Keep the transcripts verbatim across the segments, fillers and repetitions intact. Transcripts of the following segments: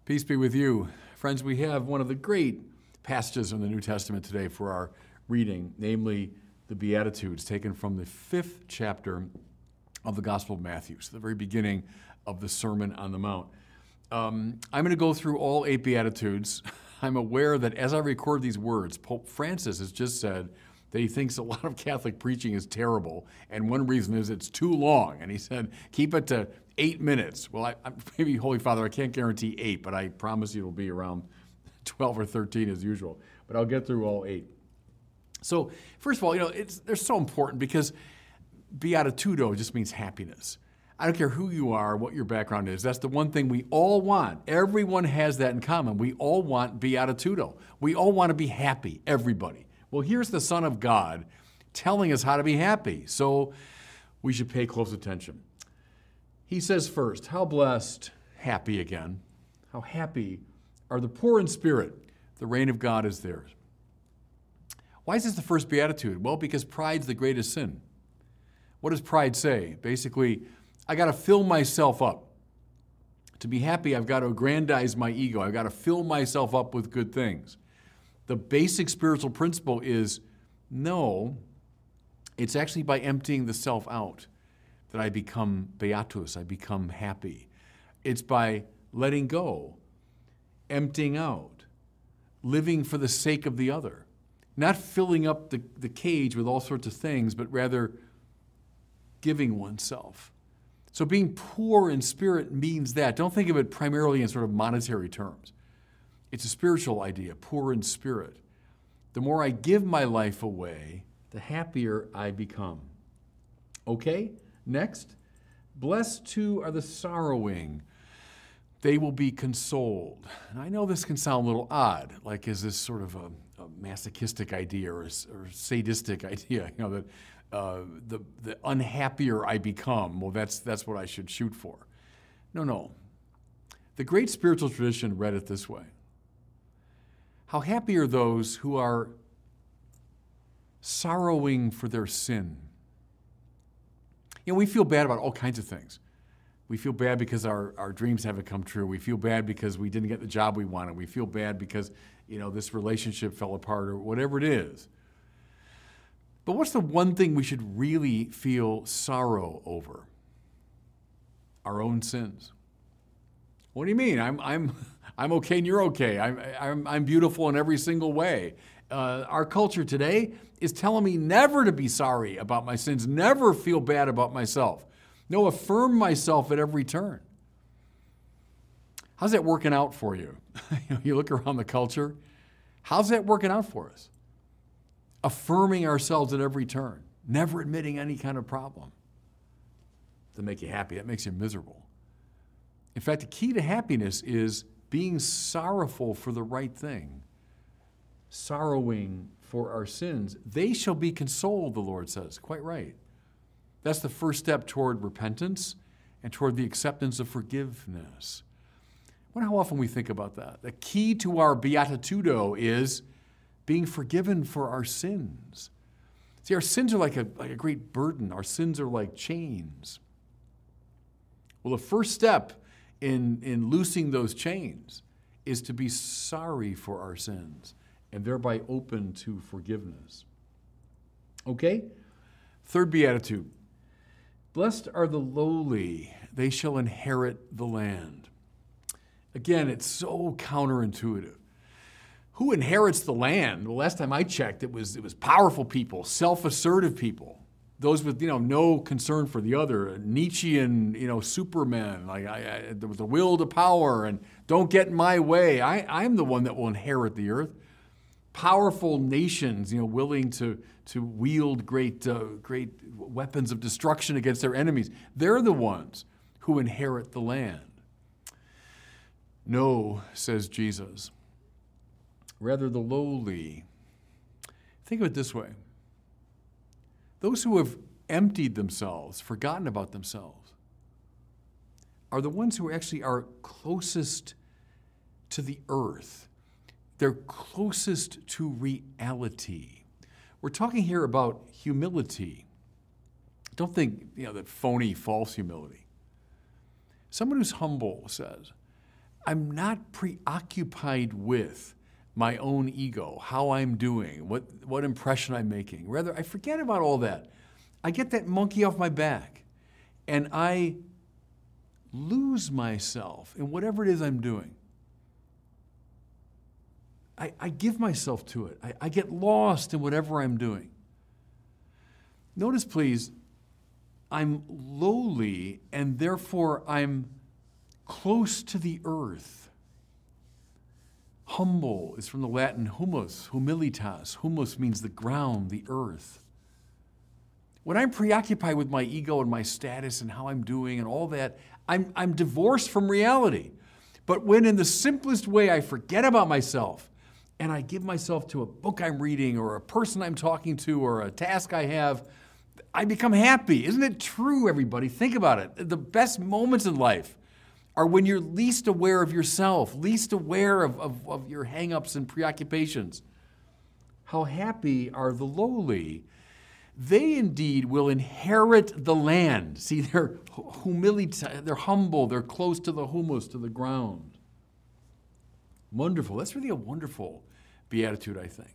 Peace be with you. Friends, we have one of the great passages in the New Testament today for our reading, namely the Beatitudes, taken from the fifth chapter of the Gospel of Matthew, so the very beginning of the Sermon on the Mount. Um, I'm going to go through all eight Beatitudes. I'm aware that as I record these words, Pope Francis has just said that he thinks a lot of Catholic preaching is terrible, and one reason is it's too long. And he said, keep it to eight minutes. Well, I, I, maybe, Holy Father, I can't guarantee eight, but I promise you it'll be around twelve or thirteen as usual. But I'll get through all eight. So, first of all, you know, it's, they're so important because beatitudo just means happiness. I don't care who you are, what your background is. That's the one thing we all want. Everyone has that in common. We all want beatitudo. We all want to be happy, everybody. Well, here's the Son of God telling us how to be happy, so we should pay close attention. He says first, how blessed, happy again, how happy are the poor in spirit. The reign of God is theirs. Why is this the first beatitude? Well, because pride's the greatest sin. What does pride say? Basically, I got to fill myself up. To be happy, I've got to aggrandize my ego. I've got to fill myself up with good things. The basic spiritual principle is, no, it's actually by emptying the self out that I become beatus, I become happy. It's by letting go, emptying out, living for the sake of the other, not filling up the, the cage with all sorts of things, but rather giving oneself. So being poor in spirit means that. Don't think of it primarily in sort of monetary terms. It's a spiritual idea, poor in spirit. The more I give my life away, the happier I become. Okay, next. Blessed too are the sorrowing. They will be consoled. And I know this can sound a little odd, like is this sort of a, a masochistic idea or, a, or a sadistic idea, you know, that uh, the, the unhappier I become, well, that's, that's what I should shoot for. No, no. The great spiritual tradition read it this way. How happy are those who are sorrowing for their sin? You know, we feel bad about all kinds of things. We feel bad because our, our dreams haven't come true. We feel bad because we didn't get the job we wanted. We feel bad because, you know, this relationship fell apart or whatever it is. But what's the one thing we should really feel sorrow over? Our own sins. What do you mean? I'm, I'm, I'm okay and you're okay. I'm, I'm, I'm beautiful in every single way. Uh, our culture today is telling me never to be sorry about my sins, never feel bad about myself. No, affirm myself at every turn. How's that working out for you? You look around the culture. How's that working out for us? Affirming ourselves at every turn, never admitting any kind of problem. Doesn't make you happy, that makes you miserable. In fact, the key to happiness is being sorrowful for the right thing, sorrowing for our sins. They shall be consoled, the Lord says. Quite right. That's the first step toward repentance and toward the acceptance of forgiveness. I wonder how often we think about that. The key to our beatitudo is being forgiven for our sins. See, our sins are like a, like a great burden. Our sins are like chains. Well, the first step in, in loosing those chains is to be sorry for our sins and thereby open to forgiveness. Okay? Third beatitude. Blessed are the lowly, they shall inherit the land. Again, it's so counterintuitive. Who inherits the land? Well, last time I checked, it was, it was powerful people, self-assertive people, those with, you know, no concern for the other, Nietzschean, you know, supermen, like I, I, there was the will to power and don't get in my way. I, I'm the one that will inherit the earth. Powerful nations, you know, willing to, to wield great, uh, great weapons of destruction against their enemies. They're the ones who inherit the land. No, says Jesus. Rather the lowly. Think of it this way. Those who have emptied themselves, forgotten about themselves, are the ones who actually are closest to the earth. They're closest to reality. We're talking here about humility. Don't think, you know, that phony, false humility. Someone who's humble says, I'm not preoccupied with my own ego, how I'm doing, what, what impression I'm making. Rather, I forget about all that. I get that monkey off my back, and I lose myself in whatever it is I'm doing. I, I give myself to it. I, I get lost in whatever I'm doing. Notice, please, I'm lowly, and therefore I'm close to the earth. Humble is from the Latin humus, humilitas. Humus means the ground, the earth. When I'm preoccupied with my ego and my status and how I'm doing and all that, I'm, I'm divorced from reality. But when in the simplest way I forget about myself and I give myself to a book I'm reading or a person I'm talking to or a task I have, I become happy. Isn't it true, everybody? Think about it. The best moments in life are when you're least aware of yourself, least aware of, of, of your hang-ups and preoccupations. How happy are the lowly? They indeed will inherit the land. See, they're humility, they're humble, they're close to the humus, to the ground. Wonderful. That's really a wonderful beatitude, I think.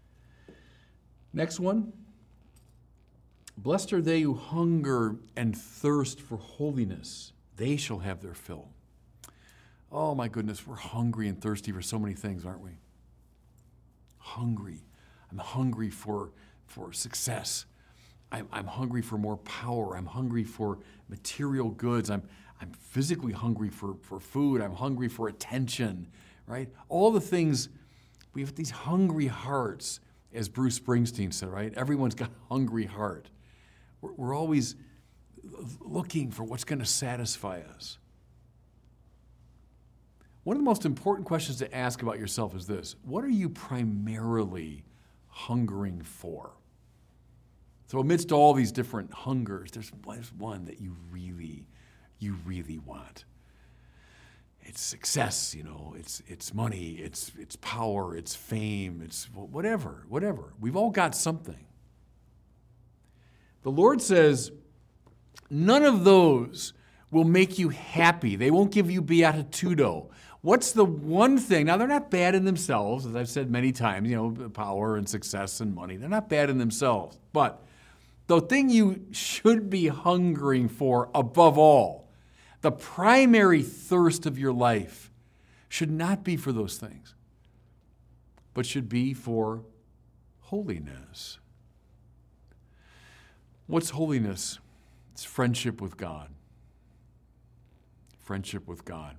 Next one. Blessed are they who hunger and thirst for holiness. They shall have their fill. Oh my goodness, we're hungry and thirsty for so many things, aren't we? Hungry. I'm hungry for, for success. I'm, I'm hungry for more power. I'm hungry for material goods. I'm, I'm physically hungry for, for food. I'm hungry for attention, right? All the things, we have these hungry hearts, as Bruce Springsteen said, right? Everyone's got a hungry heart. We're, we're always looking for what's going to satisfy us. One of the most important questions to ask about yourself is this: what are you primarily hungering for? So amidst all these different hungers, there's, there's one that you really, you really want. It's success, you know, it's, it's money, it's, it's power, it's fame, it's whatever, whatever. We've all got something. The Lord says, none of those will make you happy. They won't give you beatitudo. What's the one thing? Now, they're not bad in themselves, as I've said many times, you know, power and success and money. They're not bad in themselves. But the thing you should be hungering for above all, the primary thirst of your life, should not be for those things, but should be for holiness. What's holiness? It's friendship with God. Friendship with God.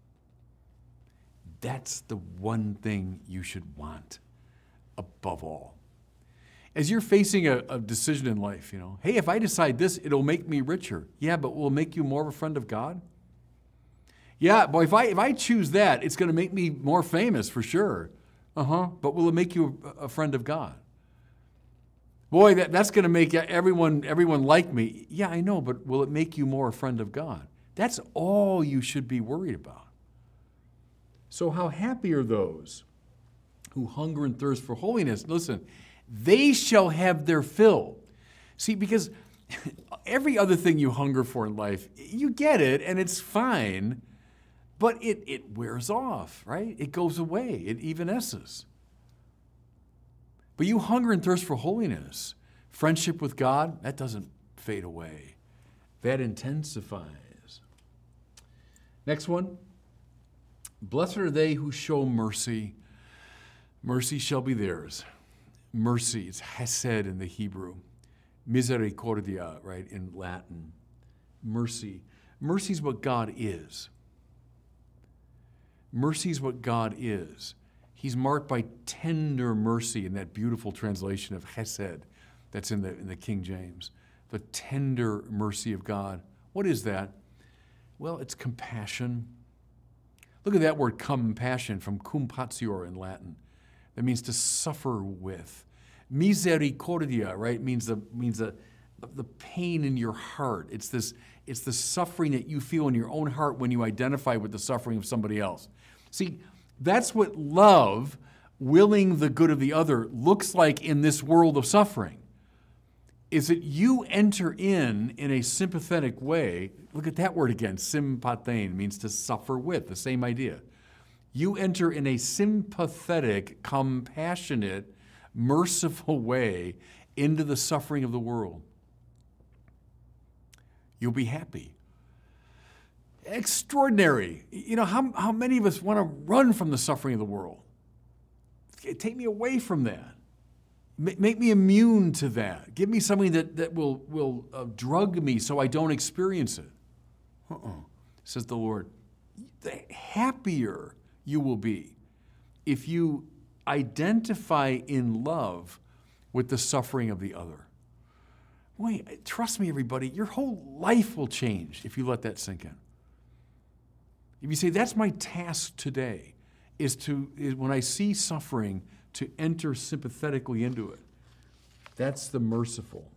That's the one thing you should want above all. As you're facing a, a decision in life, you know, hey, if I decide this, it'll make me richer. Yeah, but will it make you more of a friend of God? Yeah, but if I if I choose that, it's going to make me more famous for sure. Uh-huh. But will it make you a, a friend of God? Boy, that, that's going to make everyone everyone like me. Yeah, I know, but will it make you more a friend of God? That's all you should be worried about. So how happy are those who hunger and thirst for holiness? Listen, they shall have their fill. See, because every other thing you hunger for in life, you get it and it's fine, but it, it wears off, right? It goes away. It evanesces. But you hunger and thirst for holiness, friendship with God, that doesn't fade away. That intensifies. Next one. Blessed are they who show mercy. Mercy shall be theirs. Mercy, it's hesed in the Hebrew. Misericordia, right, in Latin. Mercy. Mercy is what God is. Mercy is what God is. He's marked by tender mercy in that beautiful translation of hesed that's in the, in the King James. The tender mercy of God. What is that? Well, it's compassion. Look at that word compassion, from compatio in Latin. That means to suffer with. Misericordia, right, means the means the, the pain in your heart. It's this, it's the suffering that you feel in your own heart when you identify with the suffering of somebody else. See, that's what love, willing the good of the other, looks like in this world of suffering. is that you enter in in a sympathetic way. Look at that word again, sympathein, means to suffer with, the same idea. You enter in a sympathetic, compassionate, merciful way into the suffering of the world. You'll be happy. Extraordinary. You know, how, how many of us want to run from the suffering of the world? Take me away from that. Make me immune to that. Give me something that, that will, will uh, drug me so I don't experience it. Uh-uh, says the Lord. The happier you will be if you identify in love with the suffering of the other. Wait, trust me, everybody, your whole life will change if you let that sink in. If you say, that's my task today, is to, is when I see suffering, to enter sympathetically into it. That's the merciful.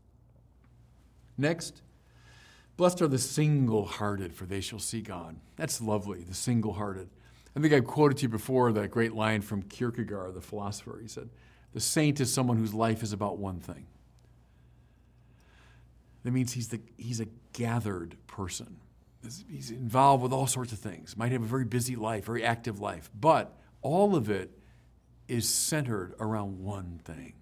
Next, blessed are the single-hearted, for they shall see God. That's lovely, the single-hearted. I think I've quoted to you before that great line from Kierkegaard, the philosopher. He said, the saint is someone whose life is about one thing. That means he's, the, he's a gathered person. He's involved with all sorts of things. Might have a very busy life, very active life. But all of it is centered around one thing.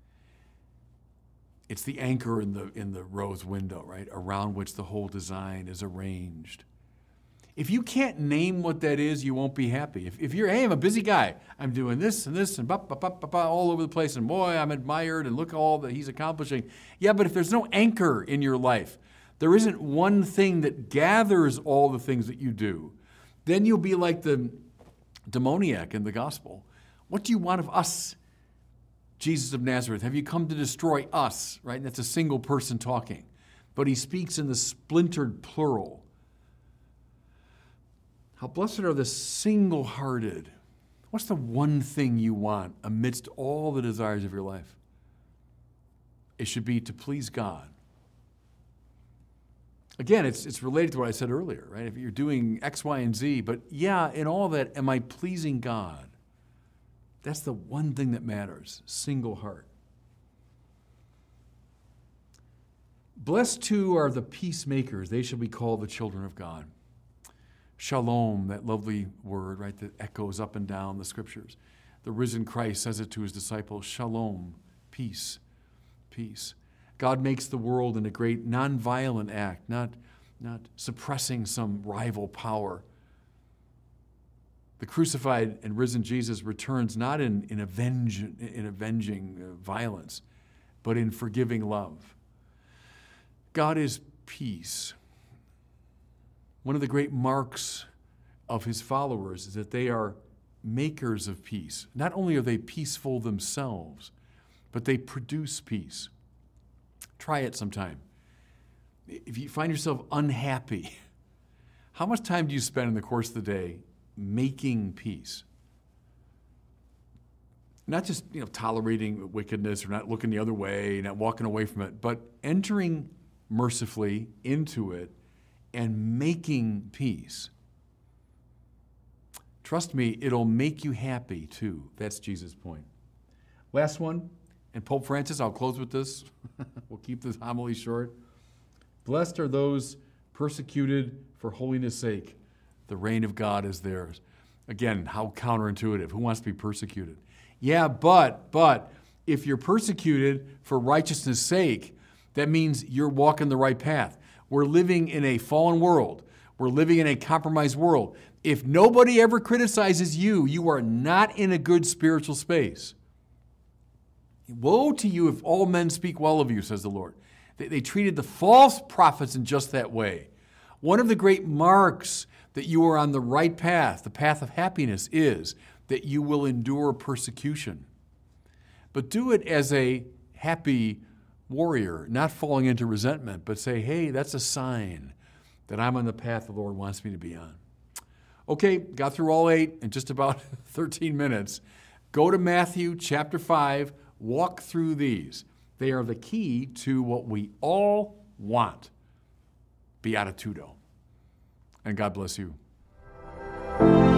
It's the anchor in the, in the rose window, right? Around which the whole design is arranged. If you can't name what that is, you won't be happy. If, if you're, hey, I'm a busy guy. I'm doing this and this and ba, ba, ba, ba, ba, all over the place. And boy, I'm admired and look all that he's accomplishing. Yeah, but if there's no anchor in your life, there isn't one thing that gathers all the things that you do, then you'll be like the demoniac in the gospel. What do you want of us, Jesus of Nazareth? Have you come to destroy us, right? And that's a single person talking. But he speaks in the splintered plural. How blessed are the single-hearted. What's the one thing you want amidst all the desires of your life? It should be to please God. Again, it's, it's related to what I said earlier, right? If you're doing X, Y, and Z, but yeah, in all that, am I pleasing God? That's the one thing that matters, single heart. Blessed too are the peacemakers. They shall be called the children of God. Shalom, that lovely word, right, that echoes up and down the scriptures. The risen Christ says it to his disciples, shalom, peace, peace. God makes the world in a great nonviolent act, not, not suppressing some rival power. The crucified and risen Jesus returns not in, in, avenge, in avenging uh, violence, but in forgiving love. God is peace. One of the great marks of his followers is that they are makers of peace. Not only are they peaceful themselves, but they produce peace. Try it sometime. If you find yourself unhappy, how much time do you spend in the course of the day making peace? Not just, you know, tolerating wickedness or not looking the other way, not walking away from it, but entering mercifully into it and making peace. Trust me, it'll make you happy too. That's Jesus' point. Last one, and Pope Francis, I'll close with this. We'll keep this homily short. Blessed are those persecuted for holiness' sake. The reign of God is theirs. Again, how counterintuitive. Who wants to be persecuted? Yeah, but, but, if you're persecuted for righteousness' sake, that means you're walking the right path. We're living in a fallen world. We're living in a compromised world. If nobody ever criticizes you, you are not in a good spiritual space. Woe to you if all men speak well of you, says the Lord. They, they treated the false prophets in just that way. One of the great marks that you are on the right path, the path of happiness, is that you will endure persecution. But do it as a happy warrior, not falling into resentment, but say, hey, that's a sign that I'm on the path the Lord wants me to be on. Okay, got through all eight in just about thirteen minutes. Go to Matthew chapter five, walk through these. They are the key to what we all want, beatitudo. And God bless you.